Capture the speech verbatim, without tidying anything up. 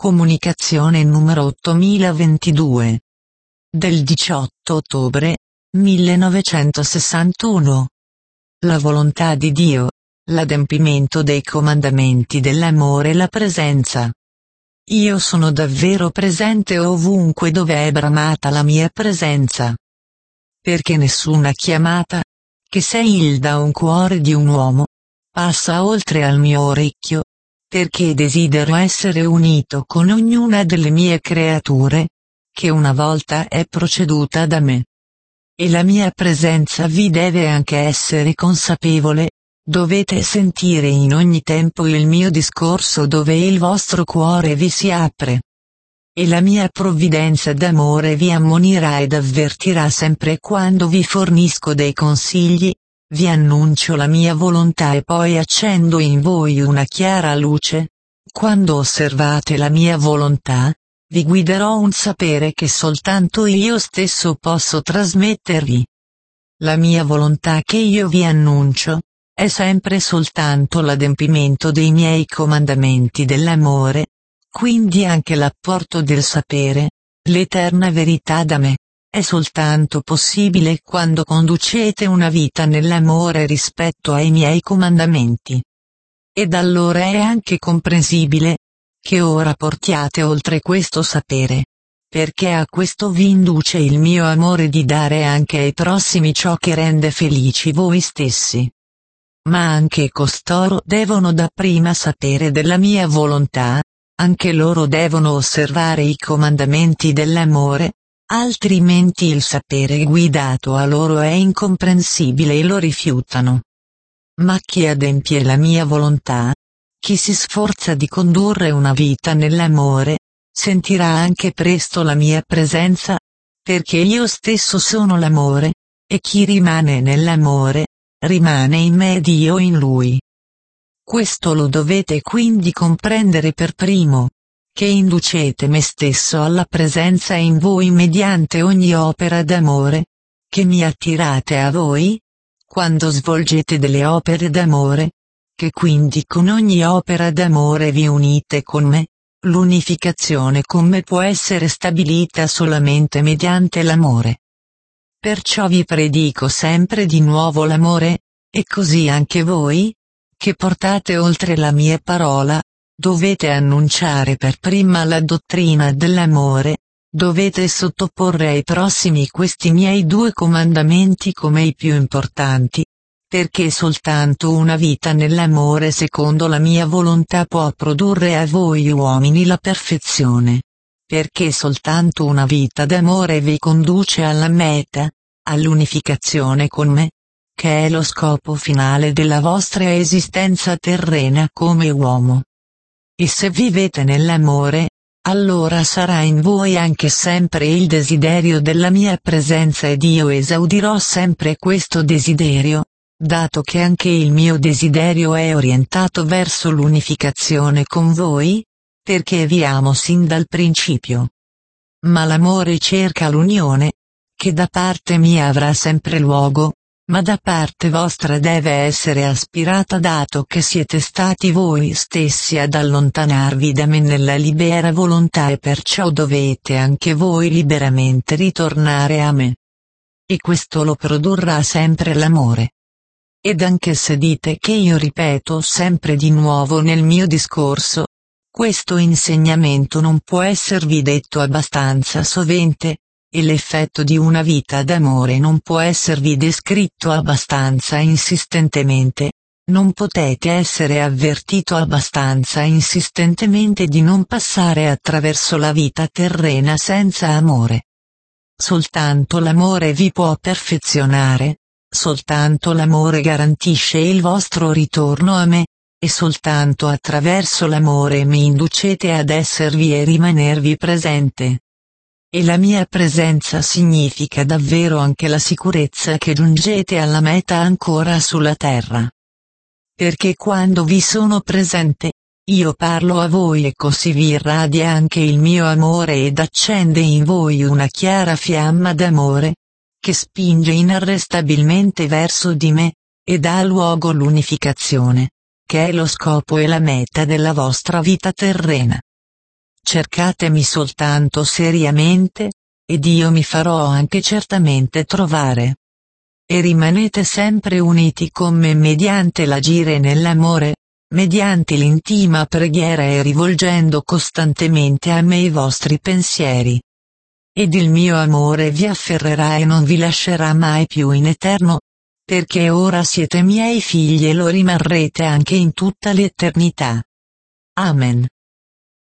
Comunicazione numero ottomilaventidue. Del diciotto ottobre millenovecentosessantuno. La volontà di Dio, l'adempimento dei comandamenti dell'amore e la presenza. Io sono davvero presente ovunque dove è bramata la mia presenza. Perché nessuna chiamata, che sei da un cuore di un uomo, passa oltre al mio orecchio, perché desidero essere unito con ognuna delle mie creature, che una volta è proceduta da me. E la mia presenza vi deve anche essere consapevole, dovete sentire in ogni tempo il mio discorso dove il vostro cuore vi si apre. E la mia provvidenza d'amore vi ammonirà ed avvertirà sempre quando vi fornisco dei consigli, vi annuncio la mia volontà e poi accendo in voi una chiara luce. Quando osservate la mia volontà, vi guiderò un sapere che soltanto io stesso posso trasmettervi. La mia volontà che io vi annuncio, è sempre soltanto l'adempimento dei miei comandamenti dell'amore, quindi anche l'apporto del sapere, l'eterna verità da me. È soltanto possibile quando conducete una vita nell'amore rispetto ai miei comandamenti. Ed allora è anche comprensibile che ora portiate oltre questo sapere, perché a questo vi induce il mio amore di dare anche ai prossimi ciò che rende felici voi stessi. Ma anche costoro devono dapprima sapere della mia volontà, anche loro devono osservare i comandamenti dell'amore, altrimenti il sapere guidato a loro è incomprensibile e lo rifiutano. Ma chi adempie la mia volontà, chi si sforza di condurre una vita nell'amore, sentirà anche presto la mia presenza, perché io stesso sono l'amore, e chi rimane nell'amore, rimane in me ed io in lui. Questo lo dovete quindi comprendere per primo, che inducete me stesso alla presenza in voi mediante ogni opera d'amore, che mi attirate a voi, quando svolgete delle opere d'amore, che quindi con ogni opera d'amore vi unite con me. L'unificazione con me può essere stabilita solamente mediante l'amore. Perciò vi predico sempre di nuovo l'amore, e così anche voi, che portate oltre la mia parola, dovete annunciare per prima la dottrina dell'amore, dovete sottoporre ai prossimi questi miei due comandamenti come i più importanti, perché soltanto una vita nell'amore secondo la mia volontà può produrre a voi uomini la perfezione, perché soltanto una vita d'amore vi conduce alla meta, all'unificazione con me, che è lo scopo finale della vostra esistenza terrena come uomo. E se vivete nell'amore, allora sarà in voi anche sempre il desiderio della mia presenza ed io esaudirò sempre questo desiderio, dato che anche il mio desiderio è orientato verso l'unificazione con voi, perché vi amo sin dal principio. Ma l'amore cerca l'unione, che da parte mia avrà sempre luogo, ma da parte vostra deve essere aspirata dato che siete stati voi stessi ad allontanarvi da me nella libera volontà e perciò dovete anche voi liberamente ritornare a me. E questo lo produrrà sempre l'amore. Ed anche se dite che io ripeto sempre di nuovo nel mio discorso, questo insegnamento non può esservi detto abbastanza sovente, e l'effetto di una vita d'amore non può esservi descritto abbastanza insistentemente, non potete essere avvertito abbastanza insistentemente di non passare attraverso la vita terrena senza amore. Soltanto l'amore vi può perfezionare, soltanto l'amore garantisce il vostro ritorno a me, e soltanto attraverso l'amore mi inducete ad esservi e rimanervi presente. E la mia presenza significa davvero anche la sicurezza che giungete alla meta ancora sulla terra. Perché quando vi sono presente, io parlo a voi e così vi irradia anche il mio amore ed accende in voi una chiara fiamma d'amore, che spinge inarrestabilmente verso di me, e dà luogo l'unificazione, che è lo scopo e la meta della vostra vita terrena. cercatemi soltanto seriamente, ed io mi farò anche certamente trovare. E rimanete sempre uniti con me mediante l'agire nell'amore, mediante l'intima preghiera e rivolgendo costantemente a me i vostri pensieri. Ed il mio amore vi afferrerà e non vi lascerà mai più in eterno, perché ora siete miei figli e lo rimarrete anche in tutta l'eternità. Amen.